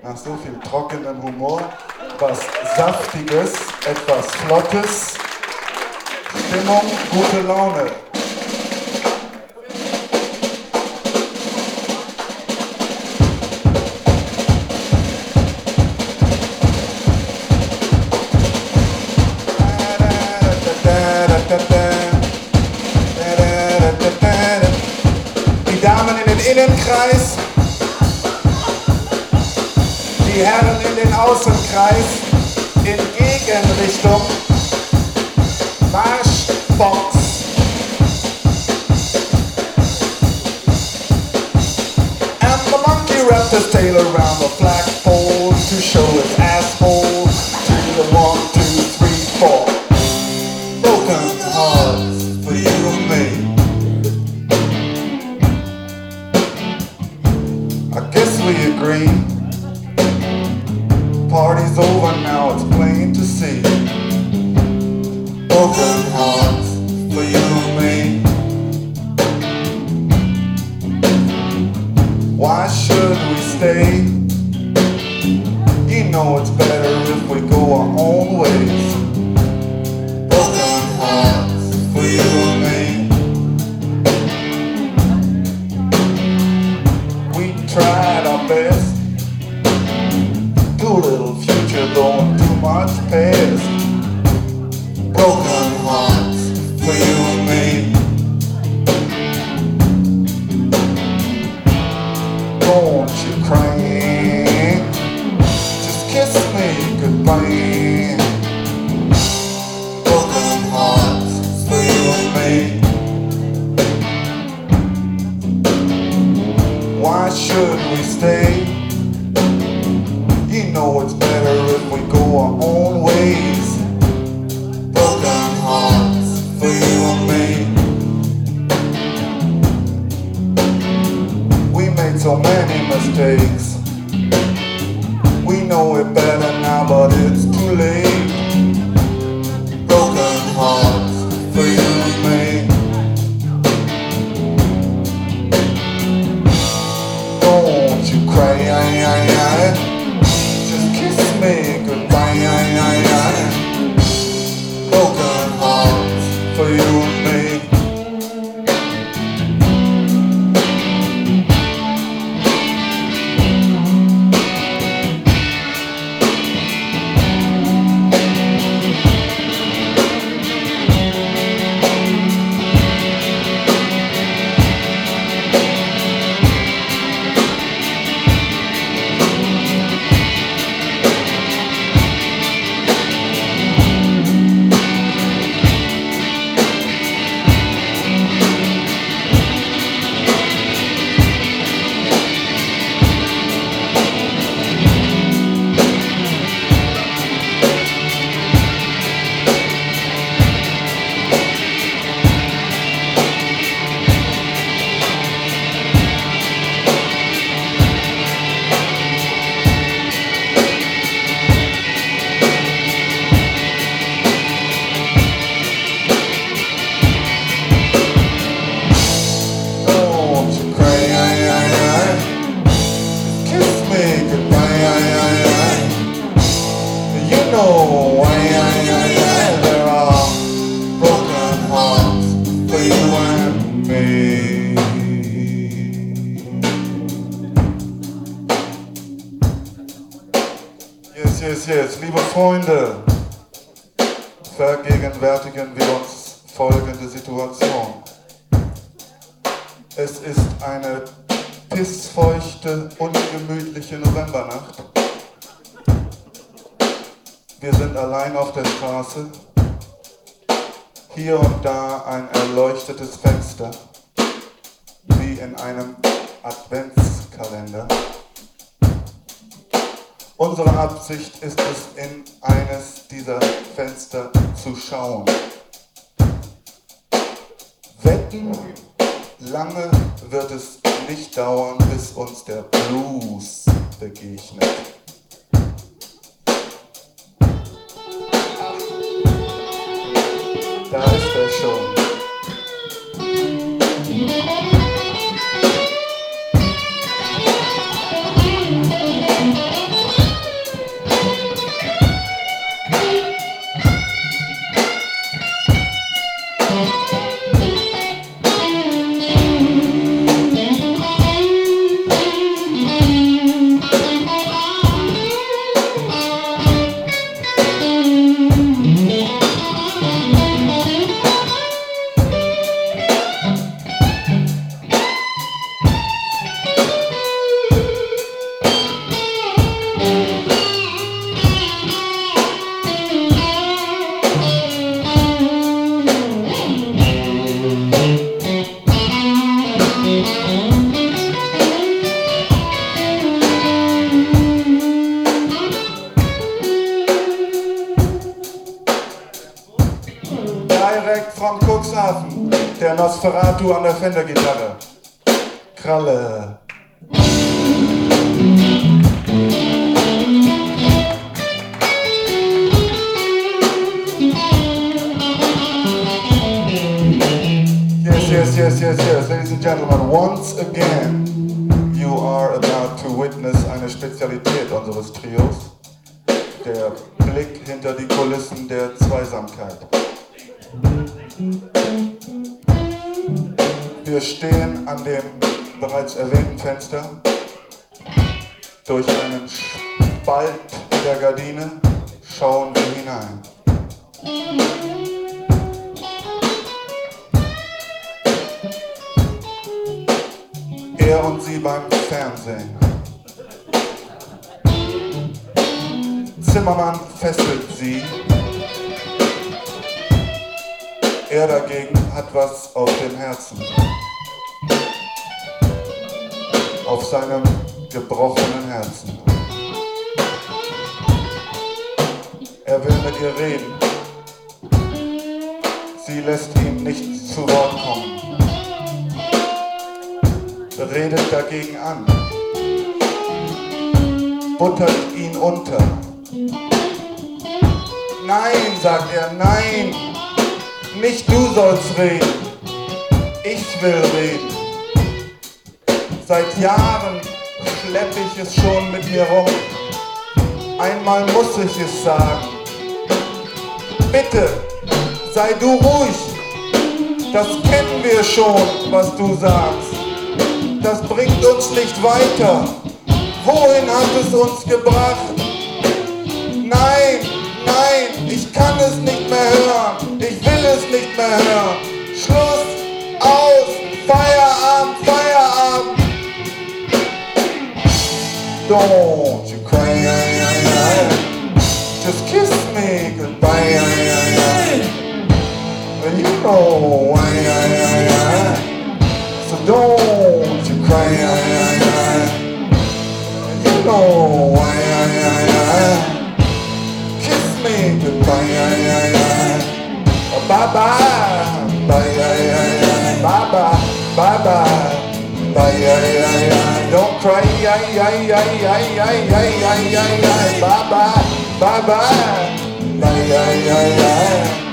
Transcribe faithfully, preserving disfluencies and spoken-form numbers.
nach so viel trockenem Humor was Saftiges, etwas Flottes, Stimmung, gute Laune. Die Damen in den Innenkreis, die Herren in den Außenkreis, in Gegenrichtung, Marschbox. And the monkey wrapped his tail around the flagpole to show his asshole to the one, two, three, four. Broken hearts for you and me. I guess we agree. Party's over now, it's plain to see. Broken hearts for you and me. Why should we stay? You know it's better if we go our own ways. Broken hearts for you and me. We tried our best. Too little future though, and too much past. Broken hearts for you and me. Don't you cry, just kiss me goodbye. Broken hearts for you and me. Why should we stay? You know it's better if we go our own ways. Broken hearts for you and me. We made so many mistakes. We know it better now, but it's too late. Broken hearts for you and me. Don't you cry, I, I, I. Kiss me goodbye, I, I, I. Broken hearts for you and me. Yes, yes, yes, liebe Freunde, vergegenwärtigen wir uns folgende Situation. Es ist eine pissfeuchte, ungemütliche Novembernacht. Wir sind allein auf der Straße. Hier und da ein erleuchtetes Fenster, wie in einem Adventskalender. Unsere Absicht ist es, in eines dieser Fenster zu schauen. Wetten, lange wird es nicht dauern, bis uns der Blues begegnet. Da ist er schon. Direkt vom Cuxhaven, der Nosferatu an der Fender-Gitarre. Kralle. Yes, yes, yes, yes, yes, ladies and gentlemen, once again, you are about to witness eine Spezialität unseres Trios, der Blick hinter die Kulissen der Zweisamkeit. Wir stehen an dem bereits erwähnten Fenster. Durch einen Spalt der Gardine schauen wir hinein. Er und sie beim Fernsehen. Zimmermann fesselt sie. Er dagegen hat was auf dem Herzen. Auf seinem gebrochenen Herzen. Er will mit ihr reden. Sie lässt ihn nicht zu Wort kommen. Redet dagegen an. Buttert ihn unter. Nein, sagt er, nein. Nicht du sollst reden, ich will reden. Seit Jahren schlepp ich es schon mit mir rum. Einmal muss ich es sagen. Bitte, sei du ruhig. Das kennen wir schon, was du sagst. Das bringt uns nicht weiter. Wohin hat es uns gebracht? Nein, nein, ich kann es nicht mehr hören. Ich will es nicht mehr hören. Schluss, aus, Feierabend, Feierabend. Don't you cry, just kiss me goodbye. You know why. So don't you cry. You know why. Kiss me goodbye. Bye bye, bye bye, bye bye, bye bye, bye. Don't cry, bye bye, bye bye, bye bye.